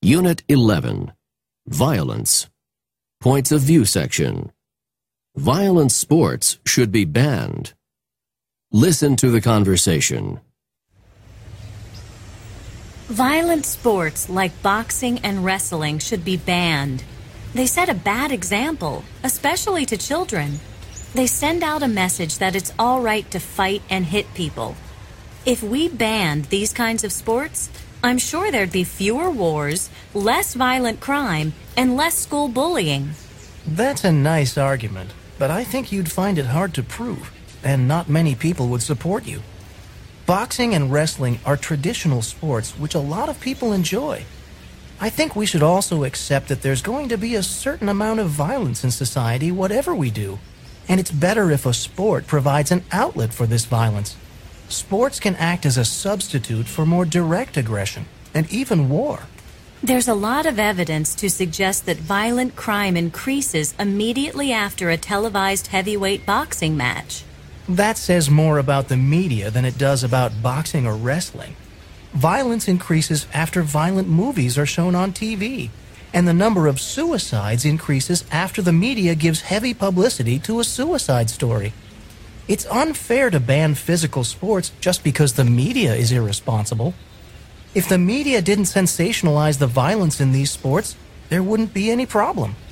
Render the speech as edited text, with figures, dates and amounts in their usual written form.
Unit 11. Violence. Points of view section. Violent sports should be banned. Listen to the conversation. Violent sports like boxing and wrestling should be banned. They set a bad example, especially to children. They send out a message that it's all right to fight and hit people. If we banned these kinds of sports, I'm sure there'd be fewer wars, less violent crime, and less school bullying. That's a nice argument, but I think you'd find it hard to prove, and not many people would support you. Boxing and wrestling are traditional sports which a lot of people enjoy. I think we should also accept that there's going to be a certain amount of violence in society whatever we do, and it's better if a sport provides an outlet for this violence. Sports can act as a substitute for more direct aggression, and even war. There's a lot of evidence to suggest that violent crime increases immediately after a televised heavyweight boxing match. That says more about the media than it does about boxing or wrestling. Violence increases after violent movies are shown on TV, and the number of suicides increases after the media gives heavy publicity to a suicide story. It's unfair to ban physical sports just because the media is irresponsible. If the media didn't sensationalize the violence in these sports, there wouldn't be any problem.